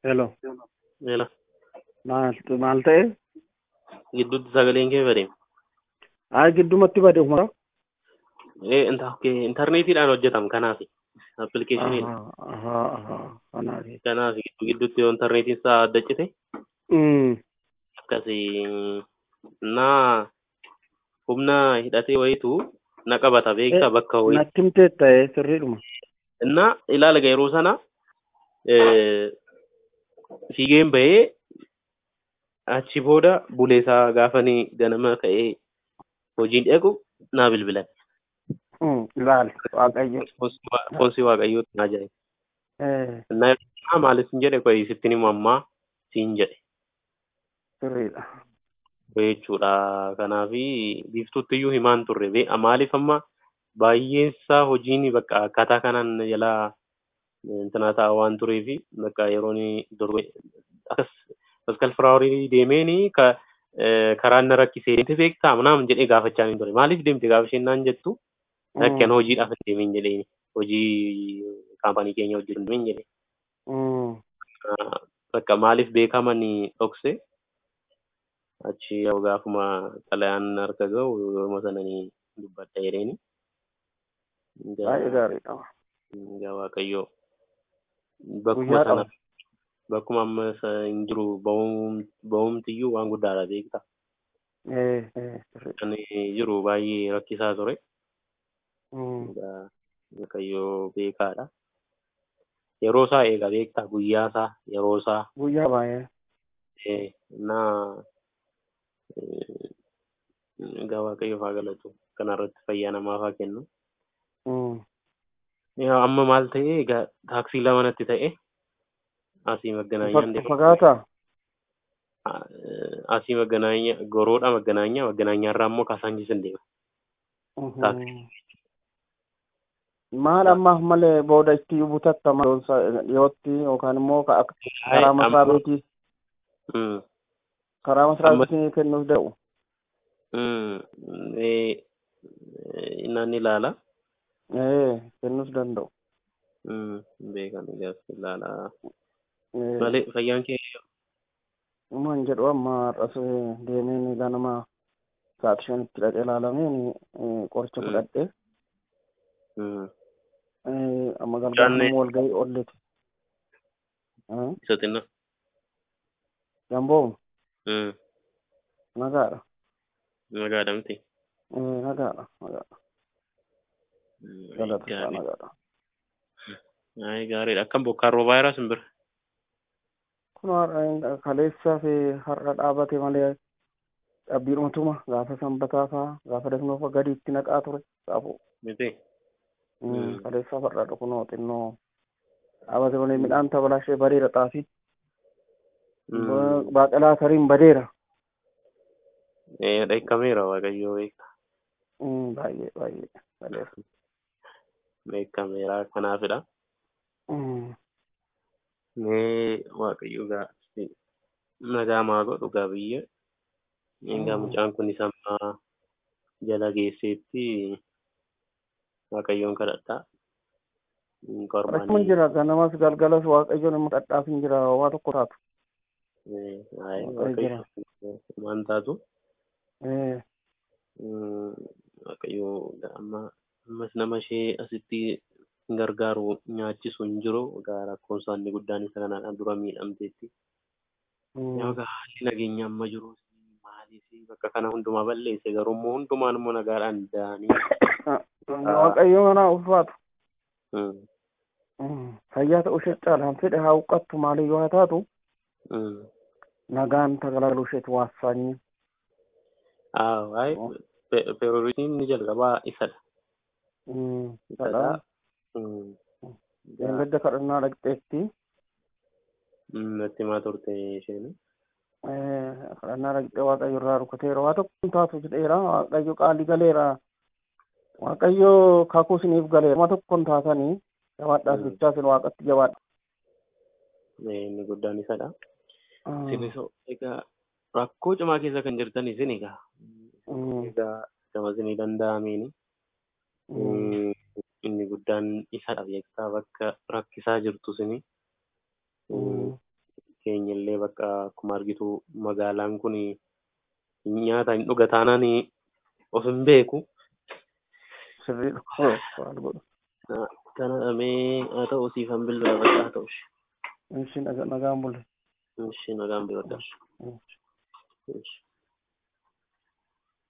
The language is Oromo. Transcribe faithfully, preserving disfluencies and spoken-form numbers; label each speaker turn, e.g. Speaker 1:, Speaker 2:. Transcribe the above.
Speaker 1: Hello.
Speaker 2: Mela,
Speaker 1: Maal maal ta'e?
Speaker 2: gidduutti sagaleen kee bade.
Speaker 1: Haa giddumatti bade humna.
Speaker 2: Eh, inta ke intarneetiidhaan hojjetam kanaaf appilikeeshiniidha.
Speaker 1: Ahaa ahaa ahaa kanaafi.
Speaker 2: Kanaaf gidduu gidduutti yoo intarneetiin isaa addachite
Speaker 1: Mm.
Speaker 2: akkasii naa humna hidhatee wayitu na qabata
Speaker 1: Eh
Speaker 2: beektaa bakka wayi.
Speaker 1: natti himtee ta'e sirriidhuma.
Speaker 2: Innaa ilaala yeroo sana eh, fiigeen bahee achi booda buleesaa gaafanii ganama ka'ee hojiin dhaqu naa bilbilan.
Speaker 1: Mm. Ilaali waaqayyo.
Speaker 2: Foonsi waaqayyootti naa jedhe.
Speaker 1: Eh
Speaker 2: Innaa maalis hin jedhe qoyi sittin himu ammaa siin jedhe.
Speaker 1: sirriidha.
Speaker 2: Jechuudha. Kanaafi biiftuutti iyyuu himaan turre. Bee'a maaliif amma baay'een isaa hojiin bakka akkaataa kanaan jalaa intina ta'a waan tureefi bakka yeroon dorbe akkas Pascal Firaaworii deemeeni ka karaan na rakkisee deemte beektaa naam jedhee gaafachaa hin ture. Maaliif deemte gaafa isheen naan jettu
Speaker 1: Mm.
Speaker 2: rakkeen hojiidhaaf hin deemin jedhee hojii kaampaanii keenya hojjetu hin deemin jedhee.
Speaker 1: Mm.
Speaker 2: Bakka maaliif beekamanii dhokse achi yoo gaafuma xalayaan harka ga'u yooma sananii dubbadha jedheeni.
Speaker 1: Baay'ee gaariidha.
Speaker 2: Egaa Waaqayyoo bakkuma
Speaker 1: Guyyaa
Speaker 2: sana
Speaker 1: qaba.
Speaker 2: bakkuma amma hin jiru ba'umtiyyuu waan guddaadha beekta.
Speaker 1: Eh eh sirriidha.
Speaker 2: Kan jiru baay'ee rakkisaa ture.
Speaker 1: Mm.
Speaker 2: Egaa Waaqayyoo beekaadha. Yeroo isaa eega beektaa guyyaa isaa yeroo isaa
Speaker 1: Guyyaa baay'ee.
Speaker 2: naa egaa Waaqayyoof haa galatu kanarratti fayyaa namaaf haa kennu.
Speaker 1: Mm.
Speaker 2: Yaa amma maal ta'e egaa taaksii lama natti ta'e asii maganaanyaan deema.
Speaker 1: Fagaataa?
Speaker 2: Asii maganaanya goroodha maganaanya maganaanyaarraa immoo kaasaanchis hin deema.
Speaker 1: Mhm. Maal ammaaf malee booda itti butattama dhiyootti yookaan immoo karaa masaa beetii karaa masaa beetii kennuuf da'u.
Speaker 2: Innan ilaala.
Speaker 1: Eh kennuuf danda'u.
Speaker 2: Beekan ijaas ilaala. Malee fayyaan kee
Speaker 1: Uumaan jedhu amma har'as deemeen ganama sa'aatii shanitti dhaqee ilaalameen qoricha fudhadhee amma galgala wal ga'ii oolleeti.
Speaker 2: isa xinna.
Speaker 1: Jamboo nagaadha.
Speaker 2: Nagaadha miti.
Speaker 1: Nagaadha nagaadha. Galata isaa nagaadha.
Speaker 2: Ay gaariidha. Akkam bokkaan roobaa jira simbira.
Speaker 1: Kun kaleessaa fi har'a dhaabate malee dhabbiidhumatuma gaafa sanbataa fa'aa gaafa dasnoo fa'aa gadi itti naqaa ture qabu.
Speaker 2: Miti.
Speaker 1: Kaleessaa har'a kunoo xinnoo dhaabate malee midhaan tabalashee bareera xaafii. Baaqelaa sariin badeera.
Speaker 2: Dheekkameera Waaqayyoo beekta.
Speaker 1: Baay'ee baay'ee badeera.
Speaker 2: Dheekkameera kanaafidha. Mee Waaqayyo gaa nagaa maa godhu gaa biyya. Egaa mucaan kun isa ammaa jala geesseetti Waaqayyoon kadhadhaa.
Speaker 1: Akkuma jira ganamas galgalas Waaqayyoon immoo dhadhaaf hin jira waa tokko taatu.
Speaker 2: Waan taatu. Waaqayyo amma ammas nama ishee asitti gargaaru nyaachisu hin jiru. Egaa rakkoon isaanii guddaan isa kanadhaan dura miidhamteetti. Egaa haalli nageenya amma jiru maaliif bakka kana hundumaa balleesse garuu immoo hundumaan immoo nagaadhaan da'anii.
Speaker 1: Waaqayyo mana ulfaatu. Fayyaa ta'uu ishee caalaan fedhe haa huqqattu maaliyyuu haa taatu. Nagaan tagalaaluu isheetu waassaanii.
Speaker 2: Peeroritiin ni jalqabaa isadha.
Speaker 1: Isadha. Gadda kadhannaa dhaqxeetti.
Speaker 2: Natti maa turte isheen?
Speaker 1: Kadhannaa dhaqxee Waaqayyo irraa rukuteera waa tokko hin taatu jedheera Waaqayyo qaalii galeera. Waaqayyo kakuu isiniif galeera waa tokko hin taatanii jabaadhaas bichaa isin Waaqatti jabaadha.
Speaker 2: Inni guddaan isadha. Sinisoo egaa rakkoo cimaa keessa kan jirtan isin egaa. Egaa gama isinii danda'ameen inni guddaan isadha beektaa bakka rakkisaa jirtu isinii. keenyallee bakka akkuma argitu magaalaan kun nyaata hin dhuga taanaan of hin beeku.
Speaker 1: Sirriidha. Waan godhu.
Speaker 2: Kana dhamee haa ta'u siifan bilbila bakka haa ta'u.
Speaker 1: Isin nagaan bulle.
Speaker 2: Isin nagaan bilbila.